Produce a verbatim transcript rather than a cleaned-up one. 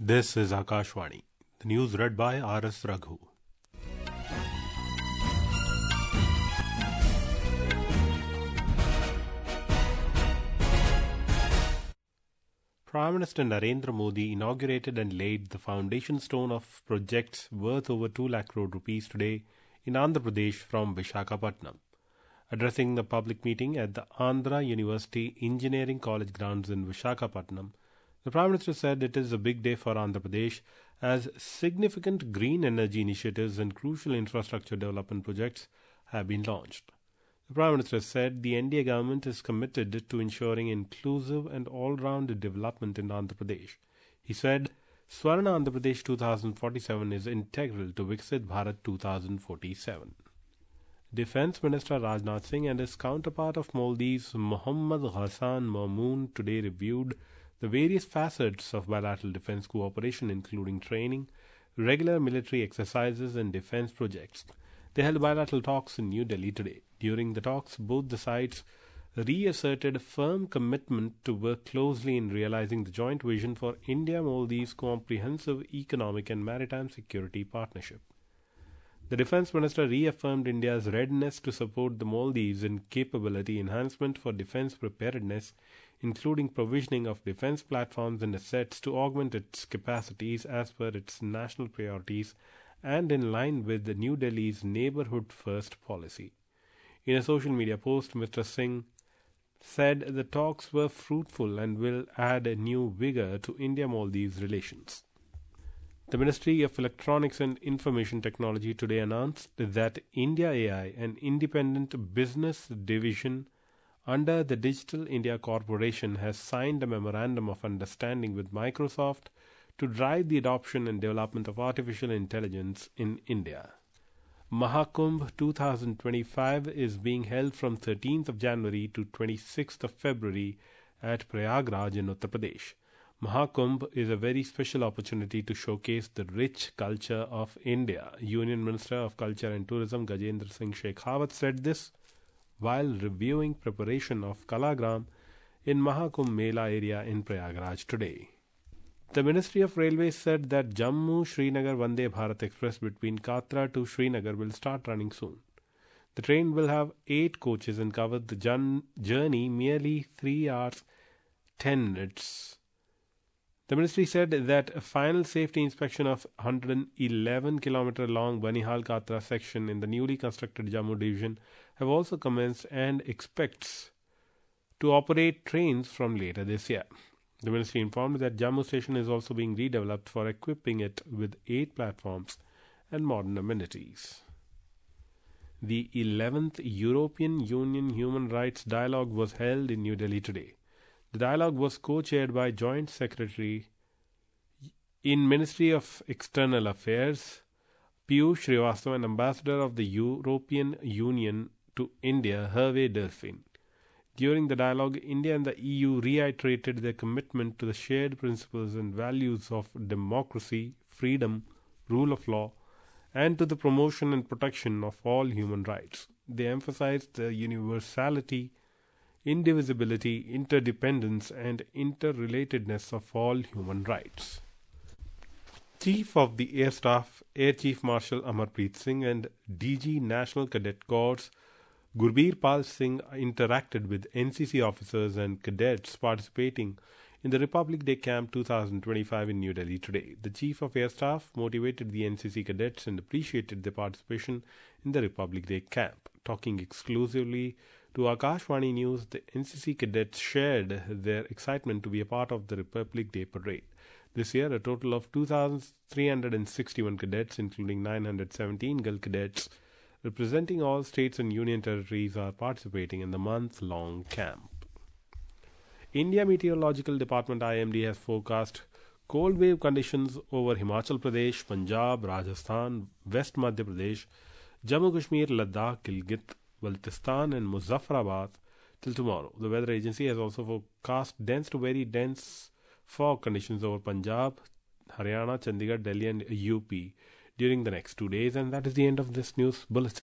This is Akashvani. The news read by R S Raghu. Prime Minister Narendra Modi inaugurated and laid the foundation stone of projects worth over two lakh crore rupees today in Andhra Pradesh from Visakhapatnam. Addressing the public meeting at the Andhra University Engineering College grounds in Visakhapatnam, the Prime Minister said it is a big day for Andhra Pradesh as significant green energy initiatives and crucial infrastructure development projects have been launched. The Prime Minister said the N D A government is committed to ensuring inclusive and all-round development in Andhra Pradesh. He said, Swarna Andhra Pradesh twenty forty-seven is integral to Viksit Bharat twenty forty-seven. Defence Minister Rajnath Singh and his counterpart of Maldives, Mohammad Ghassan Mamoon, today reviewed the various facets of bilateral defence cooperation, including training, regular military exercises and defence projects. They held bilateral talks in New Delhi today. During the talks, both the sides reasserted firm commitment to work closely in realizing the joint vision for India-Maldives comprehensive economic and maritime security partnership. The Defence Minister reaffirmed India's readiness to support the Maldives in capability enhancement for defence preparedness, including provisioning of defence platforms and assets to augment its capacities as per its national priorities and in line with the New Delhi's Neighbourhood First policy. In a social media post, Mister Singh said the talks were fruitful and will add a new vigour to India-Maldives relations. The Ministry of Electronics and Information Technology today announced that India A I, an independent business division under the Digital India Corporation, has signed a memorandum of understanding with Microsoft to drive the adoption and development of artificial intelligence in India. Mahakumbh twenty twenty-five is being held from thirteenth of January to twenty-sixth of February at Prayagraj in Uttar Pradesh. Mahakumbh is a very special opportunity to showcase the rich culture of India. Union Minister of Culture and Tourism Gajendra Singh Shekhawat said this while reviewing preparation of Kalagram in Mahakumbh Mela area in Prayagraj today. The Ministry of Railways said that Jammu-Srinagar Vande Bharat Express between Katra to Srinagar will start running soon. The train will have eight coaches and cover the journey merely three hours ten minutes. The ministry said that a final safety inspection of one hundred eleven kilometer long Banihal-Katra section in the newly constructed Jammu division have also commenced and expects to operate trains from later this year. The ministry informed that Jammu station is also being redeveloped for equipping it with eight platforms and modern amenities. The eleventh European Union Human Rights Dialogue was held in New Delhi today. The dialogue was co-chaired by Joint Secretary in Ministry of External Affairs, Piyush Srivastava, and Ambassador of the European Union to India, Hervé Delphine. During the dialogue, India and the E U reiterated their commitment to the shared principles and values of democracy, freedom, rule of law, and to the promotion and protection of all human rights. They emphasized the universality, indivisibility, interdependence, and interrelatedness of all human rights. Chief of the Air Staff, Air Chief Marshal Amarpreet Singh, and D G National Cadet Corps Gurbir Pal Singh interacted with N C C officers and cadets participating in the Republic Day Camp twenty twenty-five in New Delhi today. The Chief of Air Staff motivated the N C C cadets and appreciated their participation in the Republic Day Camp. Talking exclusively to Akashvani News, the N C C cadets shared their excitement to be a part of the Republic Day Parade. This year, a total of two thousand three hundred sixty-one cadets, including nine hundred seventeen girl cadets, representing all states and union territories, are participating in the month-long camp. India Meteorological Department I M D has forecast cold wave conditions over Himachal Pradesh, Punjab, Rajasthan, West Madhya Pradesh, Jammu Kashmir, Ladakh, Gilgit, Baltistan and Muzaffarabad till tomorrow. The weather agency has also forecast dense to very dense fog conditions over Punjab, Haryana, Chandigarh, Delhi and U P during the next two days. And that is the end of this news bulletin.